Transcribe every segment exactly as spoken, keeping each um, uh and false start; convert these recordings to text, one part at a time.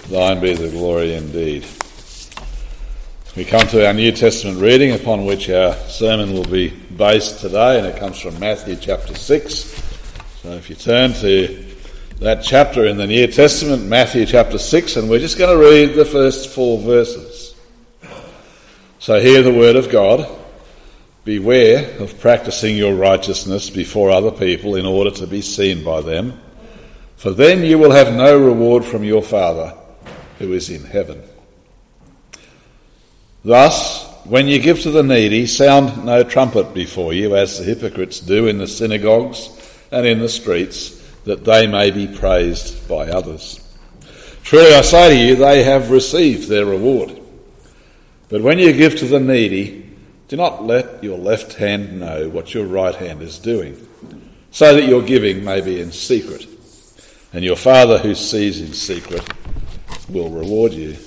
Thine be the glory indeed. We come to our New Testament reading upon which our sermon will be based today, and it comes from Matthew chapter six. So if you turn to that chapter in the New Testament, Matthew chapter six, and we're just going to read the first four verses. So hear the word of God. Beware of practicing your righteousness before other people in order to be seen by them, for then you will have no reward from your Father who is in heaven. Thus, when you give to the needy, sound no trumpet before you, as the hypocrites do in the synagogues and in the streets, that they may be praised by others. Truly I say to you, they have received their reward. But when you give to the needy, do not let your left hand know what your right hand is doing, so that your giving may be in secret, and your Father who sees in secret will reward you.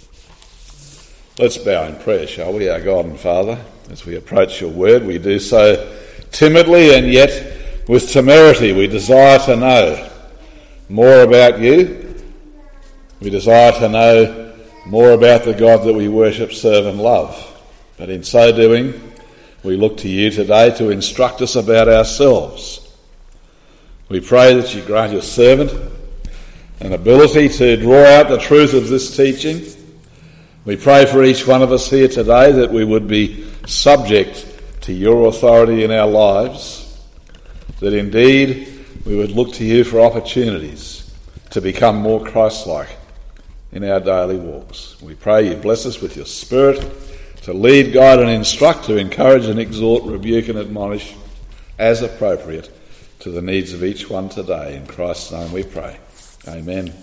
Let's bow in prayer, shall we, our God and Father? As we approach your word, we do so timidly and yet with temerity. We desire to know more about you. We desire to know more about the God that we worship, serve and love. But in so doing, we look to you today to instruct us about ourselves. We pray that you grant your servant an ability to draw out the truth of this teaching. We pray for each one of us here today that we would be subject to your authority in our lives, that indeed we would look to you for opportunities to become more Christ-like in our daily walks. We pray you bless us with your Spirit to lead, guide and instruct, to encourage and exhort, rebuke and admonish as appropriate to the needs of each one today. In Christ's name we pray. Amen.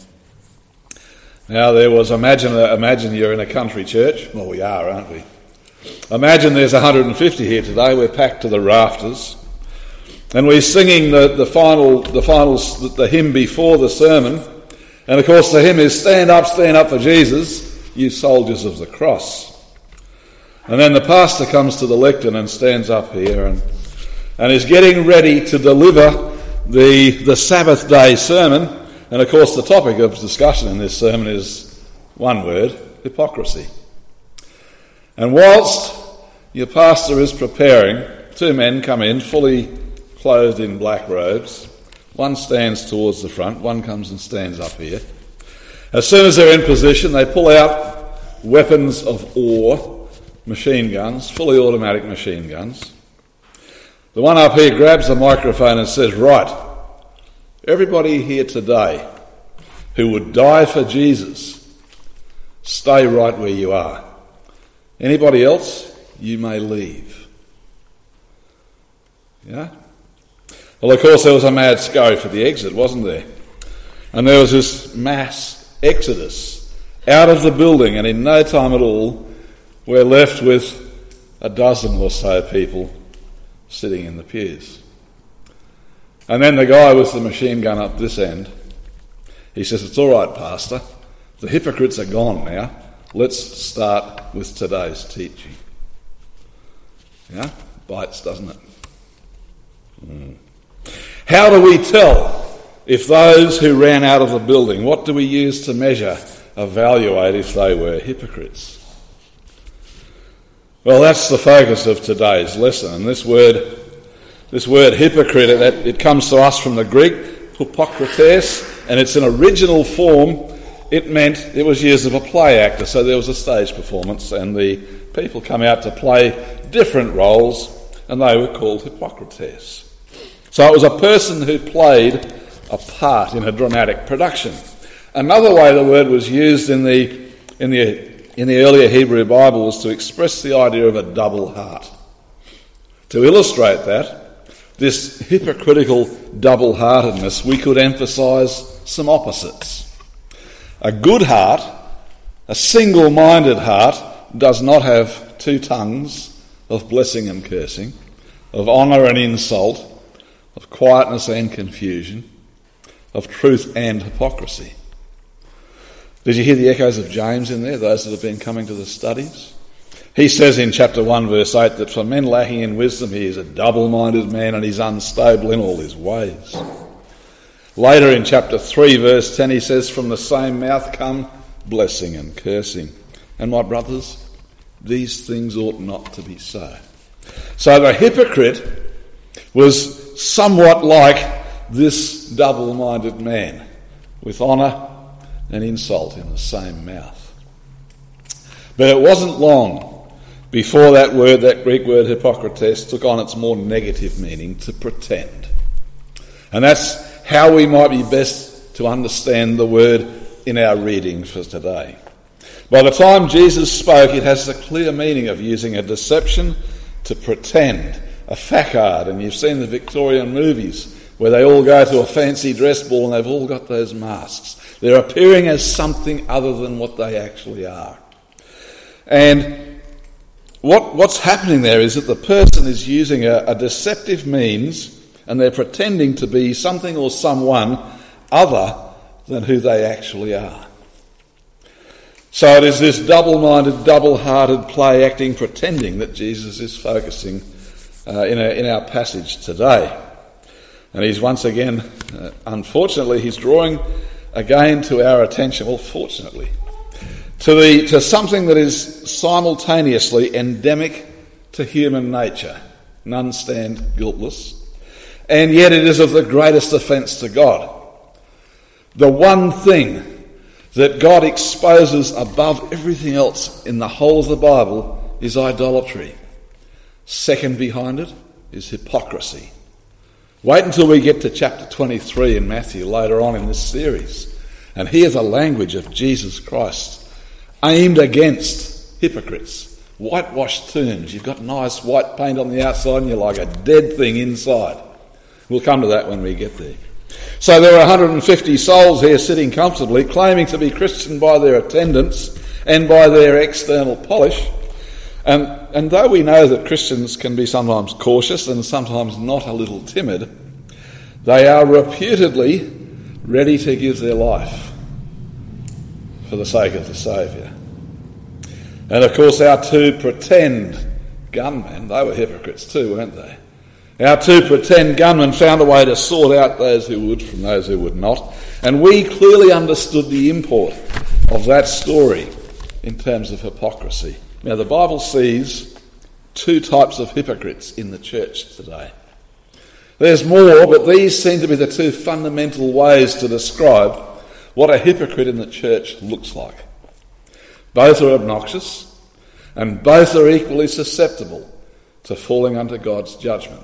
Now there was, imagine imagine you're in a country church. Well, we are, aren't we? Imagine there's one hundred fifty here today. We're packed to the rafters. And we're singing the, the final, the final, the hymn before the sermon. And of course the hymn is "Stand up, stand up for Jesus, you soldiers of the cross." And then the pastor comes to the lectern and stands up here and, and is getting ready to deliver the, the Sabbath day sermon. And of course the topic of discussion in this sermon is one word: hypocrisy. And whilst your pastor is preparing, two men come in fully clothed in black robes. One stands towards the front, one comes and stands up here. As soon as they're in position, they pull out weapons of war, machine guns, fully automatic machine guns. The one up here grabs the microphone and says, "Right, everybody here today who would die for Jesus, stay right where you are. Anybody else, you may leave." Yeah? Well, of course, there was a mad scurry for the exit, wasn't there? And there was this mass exodus out of the building, and in no time at all, we're left with a dozen or so people sitting in the pews. And then the guy with the machine gun up this end, he says, "It's all right, Pastor. The hypocrites are gone now. Let's start with today's teaching." Yeah? Bites, doesn't it? Mm. How do we tell if those who ran out of the building, what do we use to measure, evaluate if they were hypocrites? Well, that's the focus of today's lesson. And this word This word hypocrite, it, it comes to us from the Greek, hypokrites, and it's an original form. It meant it was used of a play actor, so there was a stage performance, and the people come out to play different roles, and they were called hypokrites. So it was a person who played a part in a dramatic production. Another way the word was used in the in the in the earlier Hebrew Bible was to express the idea of a double heart. To illustrate that, this hypocritical double-heartedness, we could emphasise some opposites. A good heart, a single-minded heart, does not have two tongues of blessing and cursing, of honour and insult, of quietness and confusion, of truth and hypocrisy. Did you hear the echoes of James in there, those that have been coming to the studies? He says in chapter one, verse eight, that for men lacking in wisdom, he is a double-minded man and he's unstable in all his ways. Later in chapter three, verse ten, he says, from the same mouth come blessing and cursing. And my brothers, these things ought not to be so. So the hypocrite was somewhat like this double-minded man, with honour and insult in the same mouth. But it wasn't long before that word, that Greek word hypocrites, took on its more negative meaning, to pretend. And that's how we might be best to understand the word in our reading for today. By the time Jesus spoke, it has the clear meaning of using a deception to pretend, a facade. And you've seen the Victorian movies where they all go to a fancy dress ball and they've all got those masks. They're appearing as something other than what they actually are. And what, what's happening there is that the person is using a, a deceptive means, and they're pretending to be something or someone other than who they actually are. So it is this double-minded, double-hearted play-acting pretending that Jesus is focusing uh, in, a, in our passage today. And he's once again, uh, unfortunately, he's drawing again to our attention, well, fortunately, to the to something that is simultaneously endemic to human nature. None stand guiltless. And yet it is of the greatest offence to God. The one thing that God exposes above everything else in the whole of the Bible is idolatry. Second behind it is hypocrisy. Wait until we get to chapter twenty-three in Matthew later on in this series and hear the language of Jesus Christ aimed against hypocrites. Whitewashed tombs. You've got nice white paint on the outside and you're like a dead thing inside. We'll come to that when we get there. So there are one hundred fifty souls here sitting comfortably, claiming to be Christian by their attendance and by their external polish. And, and though we know that Christians can be sometimes cautious and sometimes not a little timid, they are reputedly ready to give their life for the sake of the Saviour. And of course our two pretend gunmen, they were hypocrites too, weren't they? Our two pretend gunmen found a way to sort out those who would from those who would not. And we clearly understood the import of that story in terms of hypocrisy. Now the Bible sees two types of hypocrites in the church today. There's more, but these seem to be the two fundamental ways to describe what a hypocrite in the church looks like. Both are obnoxious, and both are equally susceptible to falling under God's judgment.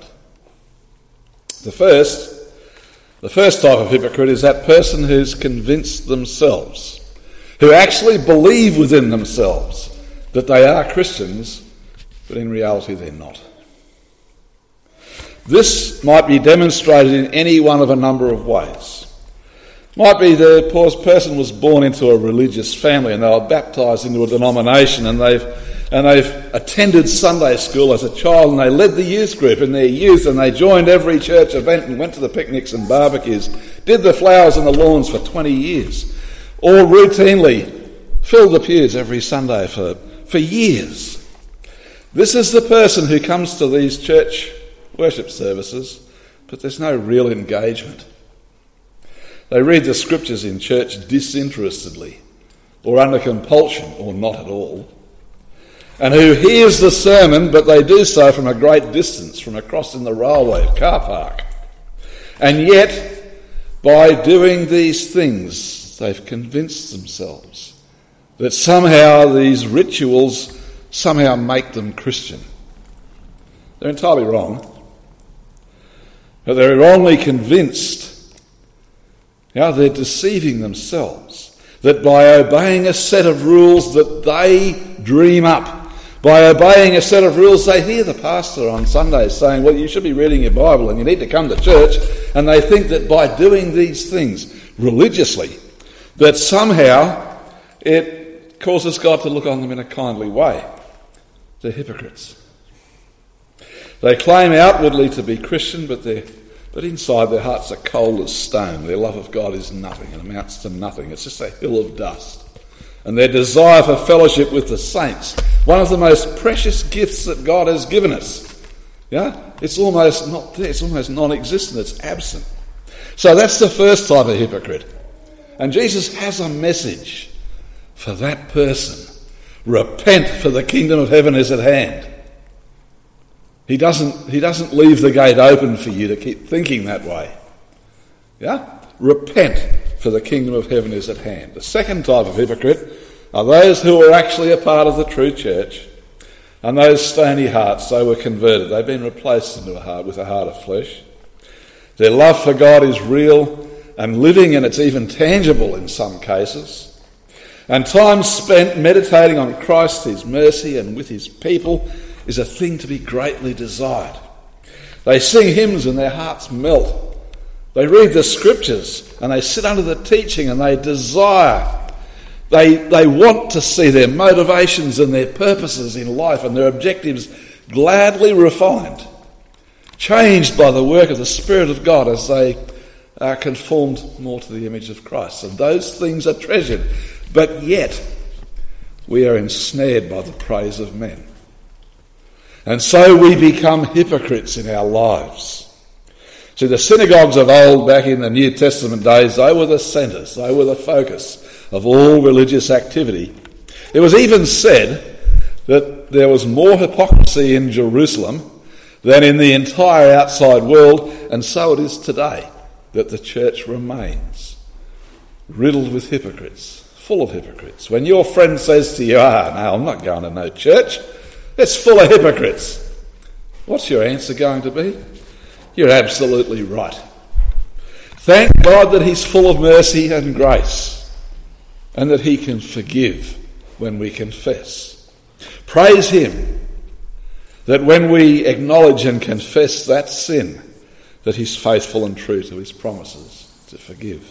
The first, the first type of hypocrite is that person who's convinced themselves, who actually believe within themselves that they are Christians, but in reality they're not. This might be demonstrated in any one of a number of ways. Might be the poor person was born into a religious family and they were baptised into a denomination and they've and they've attended Sunday school as a child and they led the youth group in their youth and they joined every church event and went to the picnics and barbecues, did the flowers and the lawns for twenty years, or routinely filled the pews every Sunday for, for years. This is the person who comes to these church worship services, but there's no real engagement. They read the scriptures in church disinterestedly, or under compulsion, or not at all. And who hears the sermon, but they do so from a great distance, from across in the railway car park. And yet, by doing these things, they've convinced themselves that somehow these rituals somehow make them Christian. They're entirely wrong. But they're wrongly convinced. Now they're deceiving themselves that by obeying a set of rules that they dream up, by obeying a set of rules, they hear the pastor on Sundays saying, well, you should be reading your Bible and you need to come to church, and they think that by doing these things religiously, that somehow it causes God to look on them in a kindly way. They're hypocrites. They claim outwardly to be Christian, but they're but inside their hearts are cold as stone. Their love of God is nothing and amounts to nothing. It's just a hill of dust. And their desire for fellowship with the saints, one of the most precious gifts that God has given us, yeah, it's almost not there. It's almost non-existent. It's absent. So that's the first type of hypocrite. And Jesus has a message for that person. Repent, for the kingdom of heaven is at hand. He doesn't, he doesn't leave the gate open for you to keep thinking that way. Yeah? Repent, for the kingdom of heaven is at hand. The second type of hypocrite are those who are actually a part of the true church, and those stony hearts, they were converted. They've been replaced into a heart with a heart of flesh. Their love for God is real and living, and it's even tangible in some cases. And time spent meditating on Christ, his mercy, and with his people is a thing to be greatly desired. They sing hymns and their hearts melt. They read the scriptures and they sit under the teaching and they desire. They, they want to see their motivations and their purposes in life and their objectives gladly refined, changed by the work of the Spirit of God as they are conformed more to the image of Christ. And those things are treasured. But yet, we are ensnared by the praise of men. And so we become hypocrites in our lives. See, the synagogues of old, back in the New Testament days, they were the centres, they were the focus of all religious activity. It was even said that there was more hypocrisy in Jerusalem than in the entire outside world, and so it is today, that the church remains riddled with hypocrites. Full of hypocrites. When your friend says to you, ah, no, I'm not going to no church, it's full of hypocrites, what's your answer going to be? You're absolutely right. Thank God that he's full of mercy and grace, and that he can forgive when we confess. Praise him that when we acknowledge and confess that sin, that he's faithful and true to his promises to forgive.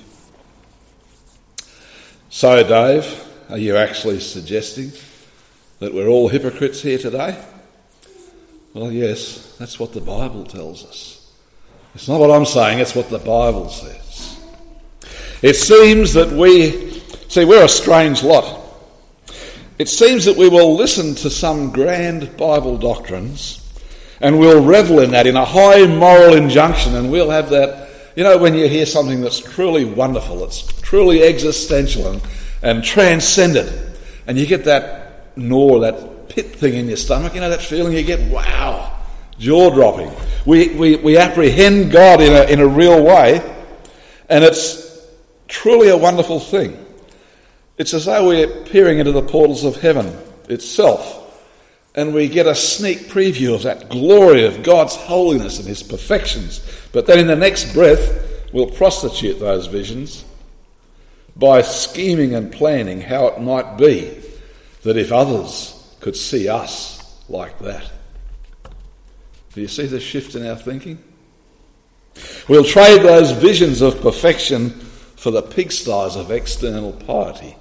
So, Dave, are you actually suggesting that we're all hypocrites here today? Well, yes, that's what the Bible tells us. It's not what I'm saying, it's what the Bible says. It seems that we, see, we're a strange lot. It seems that we will listen to some grand Bible doctrines and we'll revel in that, in a high moral injunction, and we'll have that. You know, when you hear something that's truly wonderful, it's truly existential and, and transcendent, and you get that gnaw, that pit thing in your stomach, you know, that feeling you get, wow, jaw-dropping. We, we, we apprehend God in a, in a real way, and it's truly a wonderful thing. It's as though we're peering into the portals of heaven itself, and we get a sneak preview of that glory of God's holiness and his perfections. But then in the next breath, we'll prostitute those visions by scheming and planning how it might be that if others could see us like that. Do you see the shift in our thinking? We'll trade those visions of perfection for the pigsties of external piety.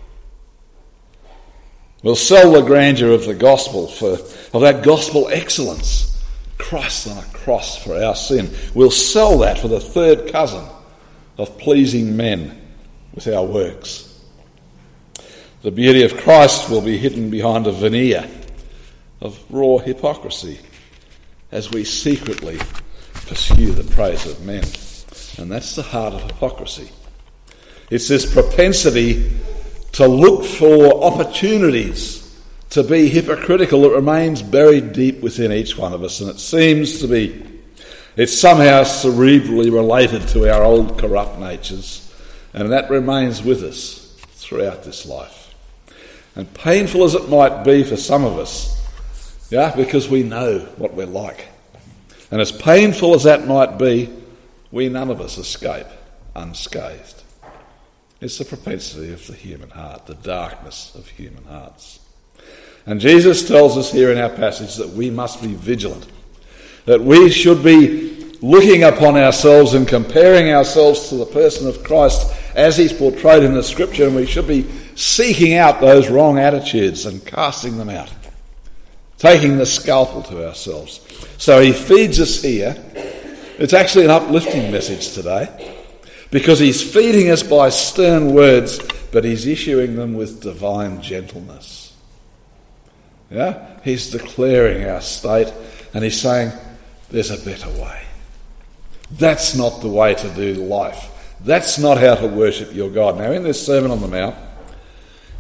We'll sell the grandeur of the gospel for of that gospel excellence, Christ on a cross for our sin. We'll sell that for the third cousin of pleasing men with our works. The beauty of Christ will be hidden behind a veneer of raw hypocrisy as we secretly pursue the praise of men. And that's the heart of hypocrisy. It's this propensity to look for opportunities to be hypocritical that remains buried deep within each one of us, and it seems to be, it's somehow cerebrally related to our old corrupt natures, and that remains with us throughout this life. And painful as it might be for some of us, yeah, because we know what we're like. And as painful as that might be, we none of us escape unscathed. It's the propensity of the human heart, the darkness of human hearts. And Jesus tells us here in our passage that we must be vigilant, that we should be looking upon ourselves and comparing ourselves to the person of Christ as he's portrayed in the Scripture, and we should be seeking out those wrong attitudes and casting them out, taking the scalpel to ourselves. So he feeds us here. It's actually an uplifting message today, because he's feeding us by stern words, but he's issuing them with divine gentleness. Yeah? He's declaring our state, and he's saying, there's a better way. That's not the way to do life. That's not how to worship your God. Now, in this Sermon on the Mount,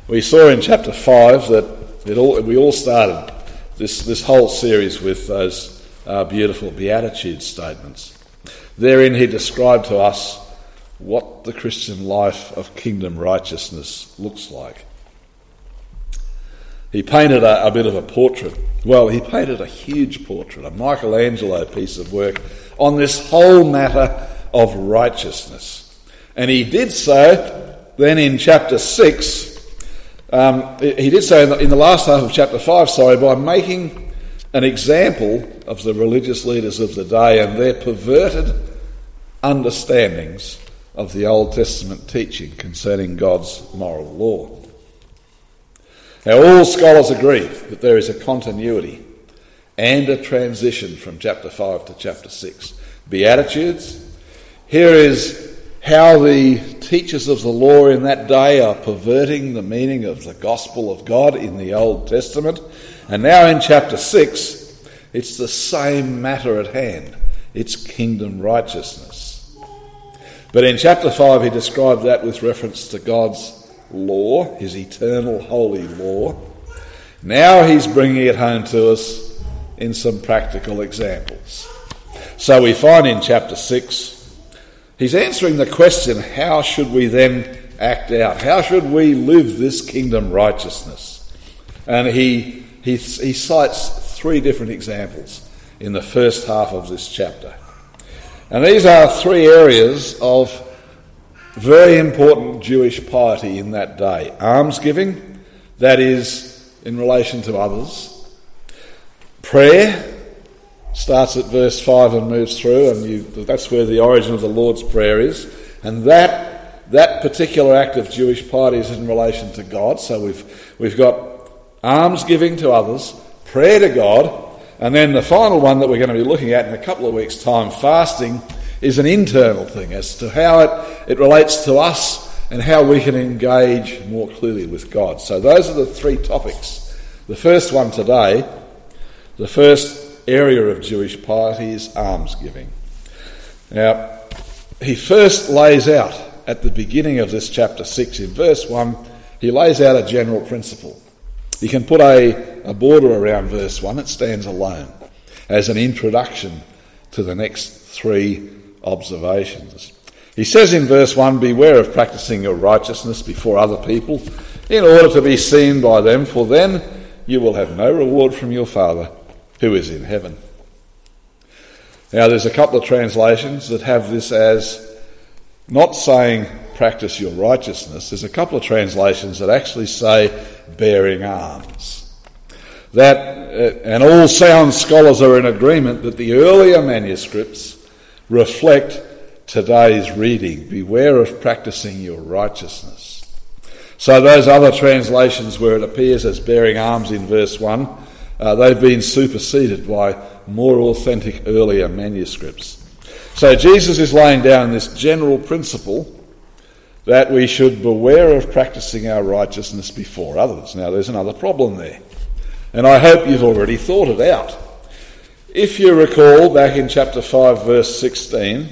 We saw in chapter five that it all, we all started this, this whole series with those uh, beautiful Beatitude statements. Therein he described to us what the Christian life of kingdom righteousness looks like. He painted a, a bit of a portrait. Well, he painted a huge portrait, a Michelangelo piece of work on this whole matter of righteousness. And he did so then in chapter six. Um, he did so in the, in the last half of chapter five, sorry, by making an example of the religious leaders of the day and their perverted understandings of the Old Testament teaching concerning God's moral law. Now, all scholars agree that there is a continuity and a transition from chapter five to chapter six. Beatitudes. Here is how the teachers of the law in that day are perverting the meaning of the gospel of God in the Old Testament. And now in chapter six, it's the same matter at hand. It's kingdom righteousness. But in chapter five, he described that with reference to God's law, his eternal holy law. Now he's bringing it home to us in some practical examples. So we find in chapter six, he's answering the question, how should we then act out? How should we live this kingdom righteousness? And he, he, he cites three different examples in the first half of this chapter. And these are three areas of very important Jewish piety in that day. Almsgiving, that is in relation to others. Prayer starts at verse five and moves through, and you, that's where the origin of the Lord's Prayer is. And that that particular act of Jewish piety is in relation to God. So we've we've got almsgiving to others, prayer to God, and then the final one that we're going to be looking at in a couple of weeks' time, fasting, is an internal thing as to how it, it relates to us and how we can engage more clearly with God. So those are the three topics. The first one today, the first area of Jewish piety is almsgiving. Now, he first lays out at the beginning of this chapter six, in verse one, he lays out a general principle. You can put a, a border around verse one, it stands alone as an introduction to the next three observations. He says in verse one, beware of practicing your righteousness before other people in order to be seen by them, for then you will have no reward from your Father who is in heaven. Now there's a couple of translations that have this as not saying practice your righteousness. There's a couple of translations that actually say bearing arms. That, uh, and all sound scholars are in agreement that the earlier manuscripts reflect today's reading. Beware of practicing your righteousness. So those other translations where it appears as bearing arms in verse one, uh, they've been superseded by more authentic earlier manuscripts. So Jesus is laying down this general principle that we should beware of practicing our righteousness before others. Now there's another problem there, and I hope you've already thought it out. If you recall back in chapter five verse sixteen,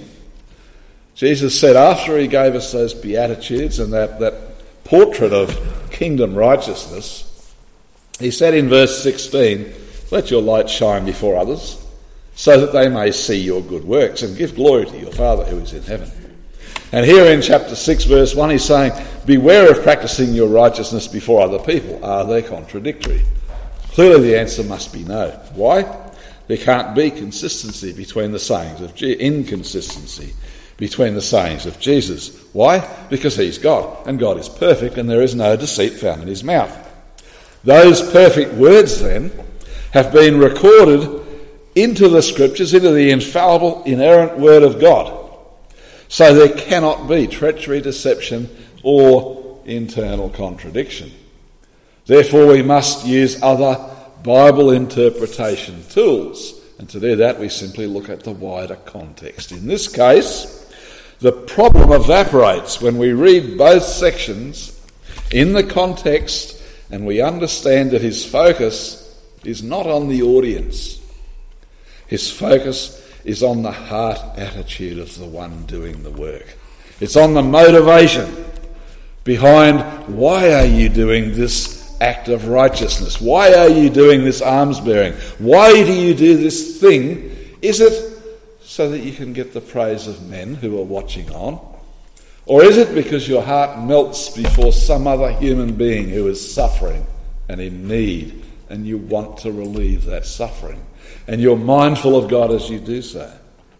Jesus said after he gave us those Beatitudes and that, that portrait of kingdom righteousness, he said in verse sixteen, let your light shine before others so that they may see your good works and give glory to your Father who is in heaven. And here in chapter six verse one he's saying, beware of practicing your righteousness before other people. Are they contradictory? Clearly the answer must be no. Why? There can't be consistency between the sayings of Je- inconsistency between the sayings of Jesus. Why? Because he's God, and God is perfect, and there is no deceit found in his mouth. Those perfect words then have been recorded into the scriptures, into the infallible, inerrant word of God. So there cannot be treachery, deception, or internal contradiction. Therefore we must use other Bible interpretation tools, and to do that we simply look at the wider context. In this case, the problem evaporates when we read both sections in the context and we understand that his focus is not on the audience. His focus is on the heart attitude of the one doing the work. It's on the motivation behind why are you doing this act of righteousness? Why are you doing this alms bearing? Why do you do this thing? Is it so that you can get the praise of men who are watching on? Or is it because your heart melts before some other human being who is suffering and in need, and you want to relieve that suffering, and you're mindful of God as you do so?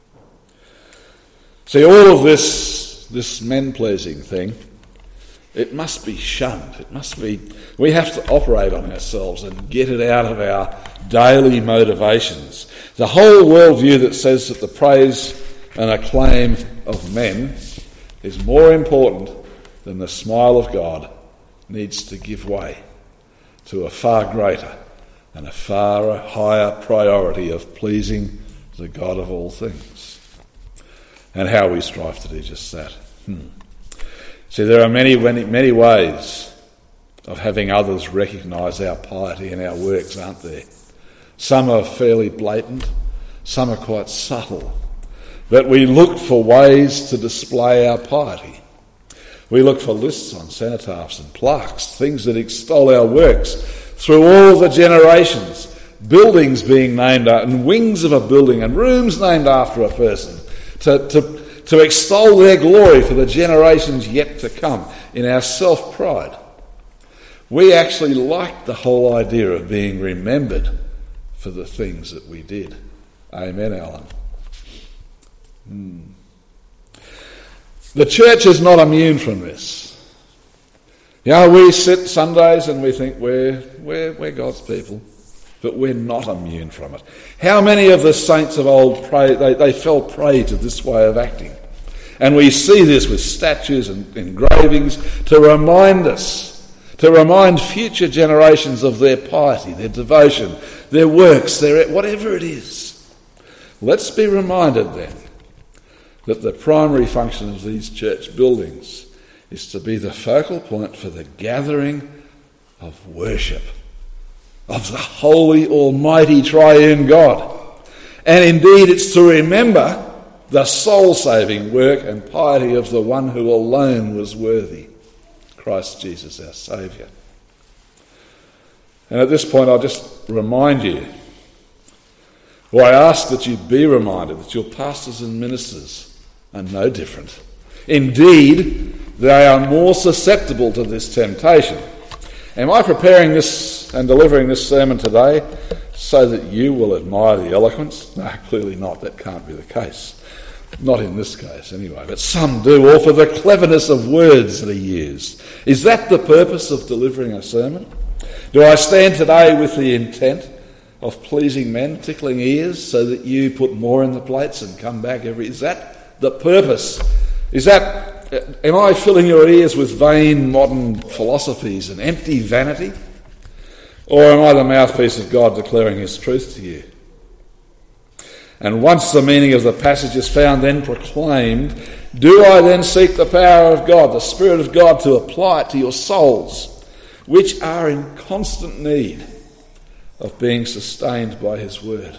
See, all of this, this men-pleasing thing, it must be shunned. It must be, we have to operate on ourselves and get it out of our daily motivations. The whole worldview that says that the praise and acclaim of men is more important than the smile of God needs to give way to a far greater and a far higher priority of pleasing the God of all things. And how we strive to do just that. Hmm. See, there are many, many, many ways of having others recognise our piety and our works, aren't there? Some are fairly blatant, some are quite subtle. But we look for ways to display our piety. We look for lists on cenotaphs and plaques, things that extol our works through all the generations, buildings being named after, and wings of a building and rooms named after a person, to, to, to extol their glory for the generations yet to come in our self-pride. We actually like the whole idea of being remembered for the things that we did. Amen, Alan. Hmm. The church is not immune from this. You know, we sit Sundays and we think we're, we're, we're God's people, but we're not immune from it. How many of the saints of old, prey, they, they fell prey to this way of acting? And we see this with statues and engravings to remind us, to remind future generations of their piety, their devotion, their works, their whatever it is. Let's be reminded then that the primary function of these church buildings is to be the focal point for the gathering of worship of the holy, almighty, triune God. And indeed it's to remember the soul-saving work and piety of the one who alone was worthy, Christ Jesus our Saviour. And at this point I'll just remind you, or I ask that you be reminded that your pastors and ministers are no different. Indeed, they are more susceptible to this temptation. Am I preparing this and delivering this sermon today so that you will admire the eloquence? No, clearly not. That can't be the case. Not in this case, anyway. But some do, or for the cleverness of words that are used. Is that the purpose of delivering a sermon? Do I stand today with the intent of pleasing men, tickling ears, so that you put more in the plates and come back every... Is that the purpose? Is that... Am I filling your ears with vain modern philosophies and empty vanity? Or am I the mouthpiece of God declaring his truth to you? And once the meaning of the passage is found, then proclaimed, do I then seek the power of God, the Spirit of God, to apply it to your souls, which are in constant need of being sustained by his word?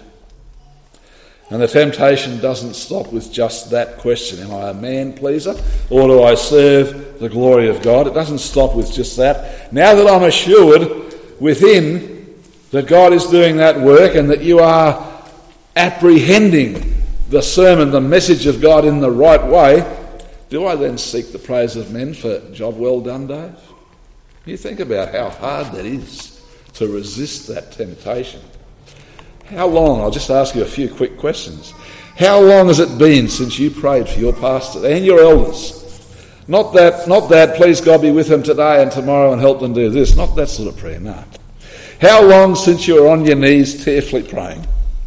And the temptation doesn't stop with just that question, am I a man pleaser or do I serve the glory of God? It doesn't stop with just that. Now that I'm assured within that God is doing that work and that you are apprehending the sermon, the message of God in the right way, do I then seek the praise of men for job well done, Dave? You think about how hard that is to resist that temptation. How long, I'll just ask you a few quick questions. How long has it been since you prayed for your pastor and your elders? Not that, not that, please God be with them today and tomorrow and help them do this. Not that sort of prayer, no. How long since you were on your knees tearfully praying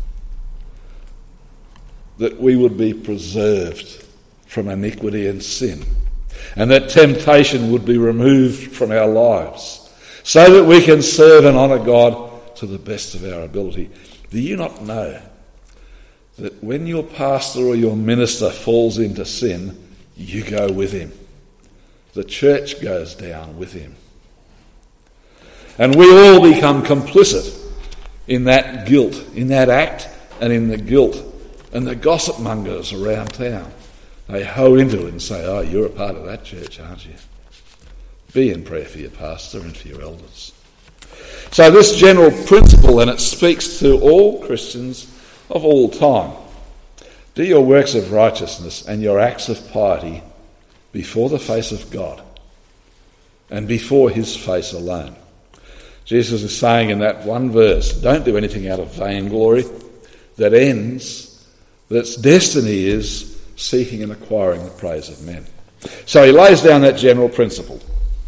that we would be preserved from iniquity and sin and that temptation would be removed from our lives so that we can serve and honour God to the best of our ability? Do you not know that when your pastor or your minister falls into sin, you go with him? The church goes down with him. And we all become complicit in that guilt, in that act and in the guilt. And the gossip mongers around town, they hoe into it and say, oh, you're a part of that church, aren't you? be in prayer for your pastor and for your elders. So this general principle, and it speaks to all Christians of all time. Do your works of righteousness and your acts of piety before the face of God and before his face alone. Jesus is saying in that one verse, don't do anything out of vainglory that ends, that's destiny is seeking and acquiring the praise of men. So he lays down that general principle.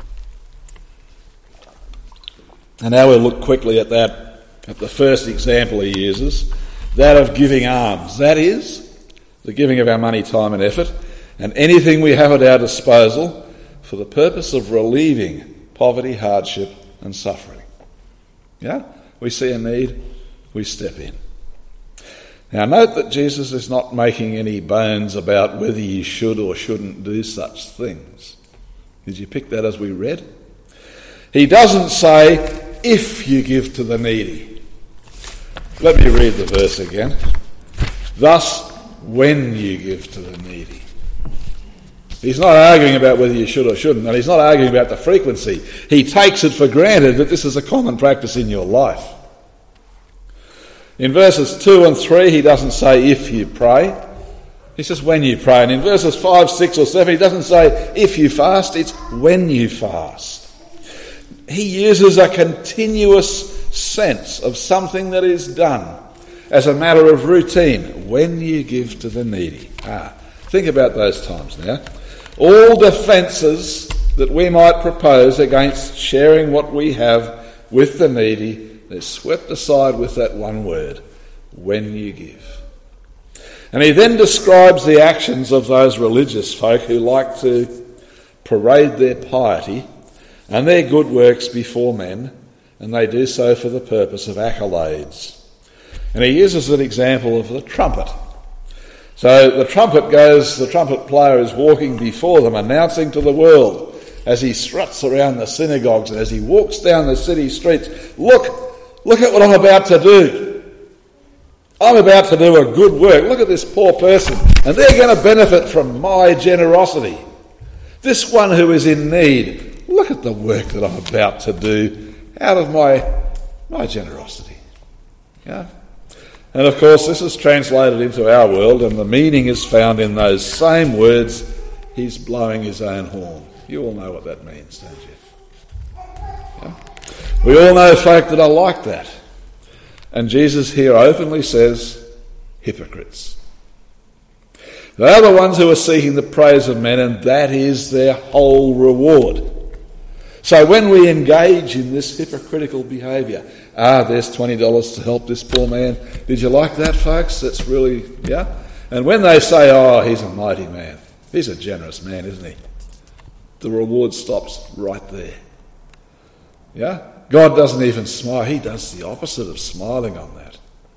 And now we'll look quickly at that, at the first example he uses, that of giving alms. That is, the giving of our money, time and effort, and anything we have at our disposal for the purpose of relieving poverty, hardship and suffering. Yeah? We see a need, we step in. Now note that Jesus is not making any bones about whether you should or shouldn't do such things. Did you pick that as we read? He doesn't say, if you give to the needy. Let me read the verse again. Thus, when you give to the needy. He's not arguing about whether you should or shouldn't, and he's not arguing about the frequency. He takes it for granted that this is a common practice in your life. In verses two and three, he doesn't say if you pray. He says when you pray. And in verses five, six or seven, he doesn't say if you fast, it's when you fast. He uses a continuous sense of something that is done as a matter of routine when you give to the needy. Ah, think about those times now. All defences that we might propose against sharing what we have with the needy is swept aside with that one word, when you give. And he then describes the actions of those religious folk who like to parade their piety and their good works before men, and they do so for the purpose of accolades. And he uses an example of the trumpet. So the trumpet goes, the trumpet player is walking before them, announcing to the world as he struts around the synagogues and as he walks down the city streets, look, look at what I'm about to do. I'm about to do a good work. Look at this poor person, and they're going to benefit from my generosity. This one who is in need, look at the work that I'm about to do out of my, my generosity. Yeah. And of course, this is translated into our world, and the meaning is found in those same words, he's blowing his own horn. You all know what that means, don't you? Yeah? We all know folk that are like that. And Jesus here openly says, hypocrites. They are the ones who are seeking the praise of men, and that is their whole reward. So when we engage in this hypocritical behaviour, ah, there's twenty dollars to help this poor man. Did you like that, folks? That's really, yeah? And when they say, oh, he's a mighty man, he's a generous man, isn't he? The reward stops right there. Yeah? God doesn't even smile. He does the opposite of smiling on that.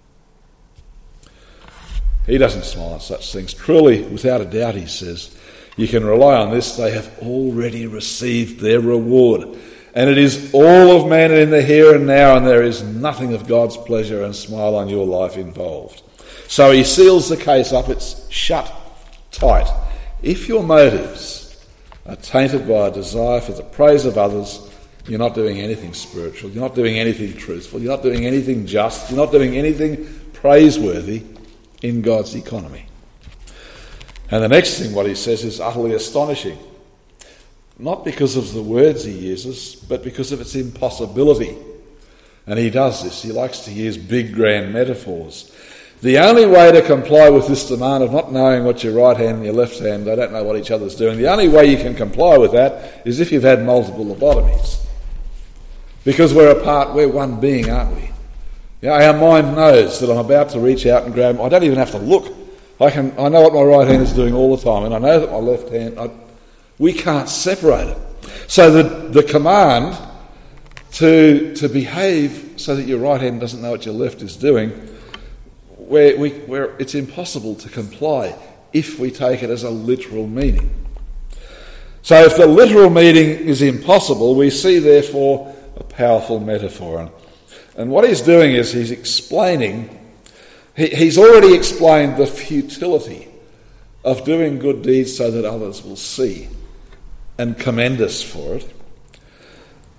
He doesn't smile at such things. Truly, without a doubt, he says, you can rely on this. They have already received their reward. And it is all of man in the here and now, and there is nothing of God's pleasure and smile on your life involved. So he seals the case up. It's shut tight. If your motives are tainted by a desire for the praise of others, you're not doing anything spiritual. You're not doing anything truthful. You're not doing anything just. You're not doing anything praiseworthy in God's economy. And the next thing what he says is utterly astonishing. Not because of the words he uses, but because of its impossibility. And he does this. He likes to use big, grand metaphors. The only way to comply with this demand of not knowing what your right hand and your left hand, they don't know what each other's doing, the only way you can comply with that is if you've had multiple lobotomies. Because we're a part, we're one being, aren't we? Yeah, our mind knows that I'm about to reach out and grab. I don't even have to look. I can. I know what my right hand is doing all the time, and I know that my left hand. I, we can't separate it. So the the command to to behave so that your right hand doesn't know what your left is doing, where we where it's impossible to comply if we take it as a literal meaning. So if the literal meaning is impossible, we see therefore a powerful metaphor. And, and what he's doing is he's explaining, he, he's already explained the futility of doing good deeds so that others will see and commend us for it.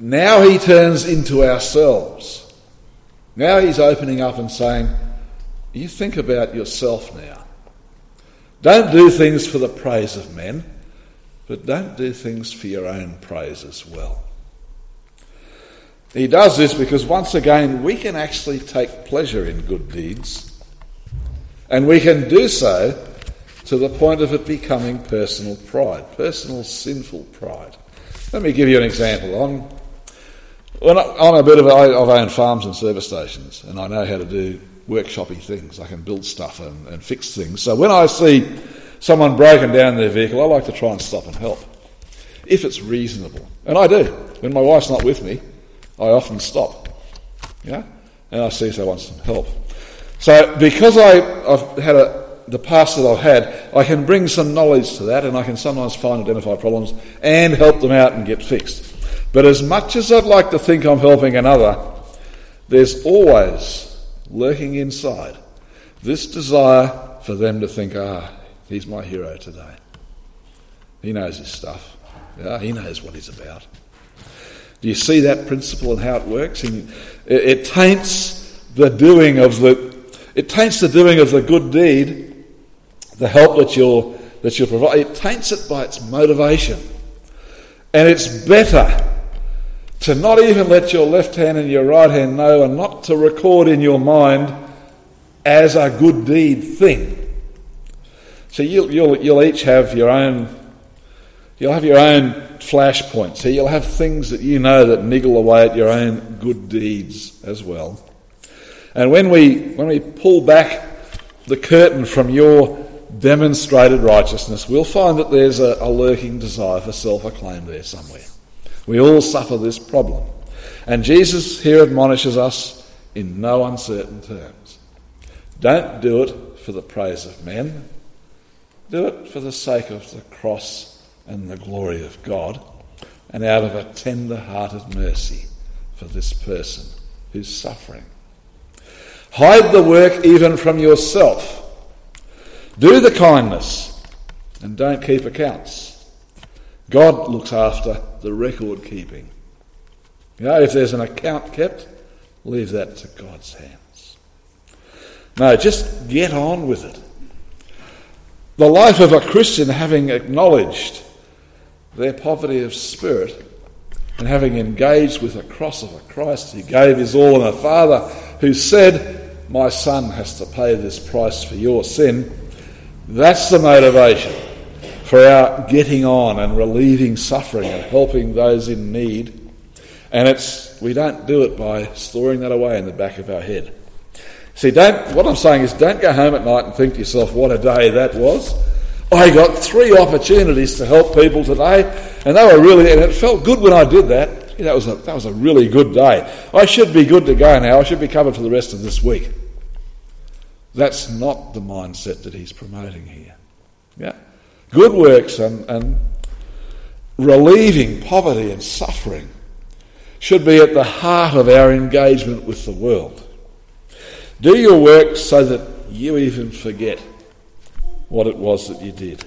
Now he turns into ourselves. Now he's opening up and saying, you think about yourself now. Don't do things for the praise of men, but don't do things for your own praise as well. He does this because, once again, we can actually take pleasure in good deeds, and we can do so to the point of it becoming personal pride, personal sinful pride. Let me give you an example. I'm, when I, I'm a bit of a, I've owned farms and service stations, and I know how to do workshoppy things. I can build stuff and, and fix things. So when I see someone broken down their vehicle, I like to try and stop and help, if it's reasonable. And I do. When my wife's not with me, I often stop, you know, and I see if they want some help. So because I, I've had a, the past that I've had, I can bring some knowledge to that, and I can sometimes find identify problems and help them out and get fixed. But as much as I'd like to think I'm helping another, there's always lurking inside this desire for them to think, ah, he's my hero today. He knows his stuff. Yeah, he knows what he's about. Do you see that principle and how it works? And it, it taints the doing of the it taints the doing of the good deed, the help that you'll that you'll provide. It taints it by its motivation. And it's better to not even let your left hand and your right hand know, and not to record in your mind as a good deed thing. So you'll, you'll, you'll each have your own, you'll have your own flashpoints. So you'll have things that you know that niggle away at your own good deeds as well. And when we when we pull back the curtain from your demonstrated righteousness, we'll find that there's a, a lurking desire for self-acclaim there somewhere. We all suffer this problem. And Jesus here admonishes us in no uncertain terms. Don't do it for the praise of men. Do it for the sake of the cross and the glory of God, and out of a tender-hearted mercy for this person who's suffering. Hide the work even from yourself. Do the kindness and don't keep accounts. God looks after the record keeping. You know, if there's an account kept, leave that to God's hands. No, just get on with it. The life of a Christian, having acknowledged their poverty of spirit and having engaged with the cross of a Christ who gave his all, and a Father who said, my son has to pay this price for your sin, that's the motivation for our getting on and relieving suffering and helping those in need. And it's we don't do it by storing that away in the back of our head. See, don't. What I'm saying is, don't go home at night and think to yourself, what a day that was. I got three opportunities to help people today, and they were really, and it felt good when I did that. Yeah, that was a, that was a really good day. I should be good to go now. I should be covered for the rest of this week. That's not the mindset that he's promoting here. Yeah, good works and, and relieving poverty and suffering should be at the heart of our engagement with the world. Do your work so that you even forget what it was that you did.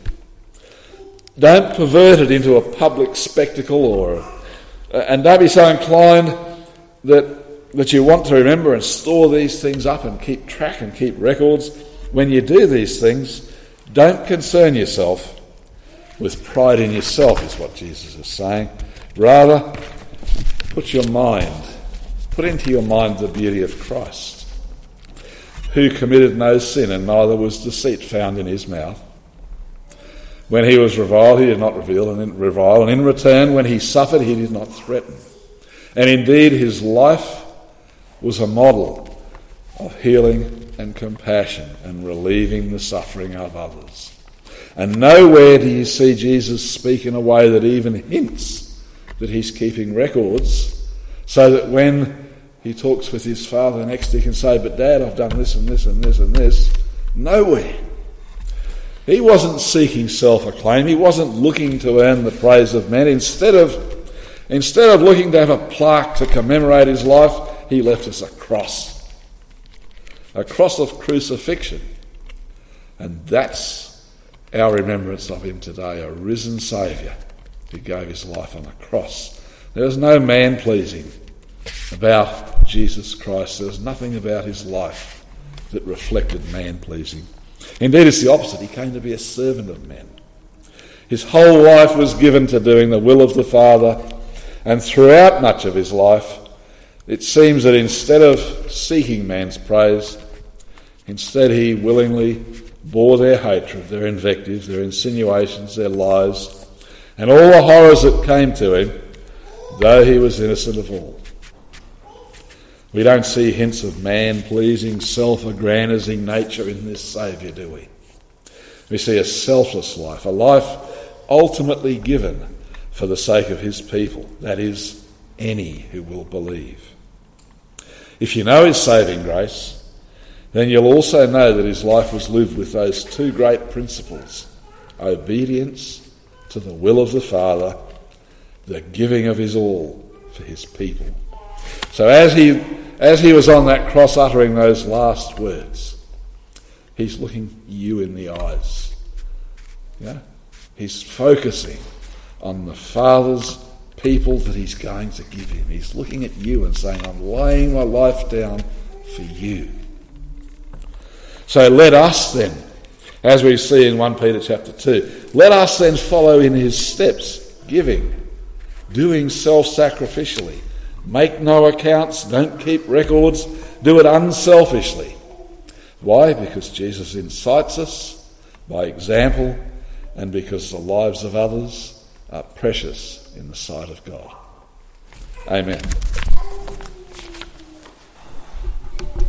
Don't pervert it into a public spectacle, or and don't be so inclined that that you want to remember and store these things up and keep track and keep records. When you do these things, don't concern yourself with pride in yourself, is what Jesus is saying. Rather, put your mind, put into your mind the beauty of Christ, who committed no sin, and neither was deceit found in his mouth. When he was reviled, he did not reveal and in, revile, and in return, when he suffered, he did not threaten. And indeed, his life was a model of healing and compassion and relieving the suffering of others. And nowhere do you see Jesus speak in a way that even hints that he's keeping records, so that when he talks with his Father next, he can say, but Dad, I've done this and this and this and this. Nowhere. He wasn't seeking self-acclaim. He wasn't looking to earn the praise of men. Instead of, instead of looking to have a plaque to commemorate his life, he left us a cross. A cross of crucifixion. And that's our remembrance of him today, a risen Saviour who gave his life on a cross There was no man-pleasing about Jesus Christ. There was nothing about his life that reflected man-pleasing. Indeed, it's the opposite. He came to be a servant of men. His whole life was given to doing the will of the Father, and throughout much of his life, it seems that instead of seeking man's praise, instead he willingly bore their hatred, their invectives, their insinuations, their lies, and all the horrors that came to him, though he was innocent of all. We don't see hints of man-pleasing, self-aggrandising nature in this Saviour, do we? We see a selfless life, a life ultimately given for the sake of his people, that is, any who will believe. If you know his saving grace, then you'll also know that his life was lived with those two great principles: obedience to the will of the Father, the giving of his all for his people. So as he as he was on that cross uttering those last words, he's looking you in the eyes. Yeah? He's focusing on the Father's people that he's going to give him. He's looking at you and saying, I'm laying my life down for you. So let us then, as we see in First Peter chapter two, let us then follow in his steps, giving, doing self-sacrificially. Make no accounts, don't keep records, do it unselfishly. Why? Because Jesus incites us by example, and because the lives of others are precious in the sight of God. Amen.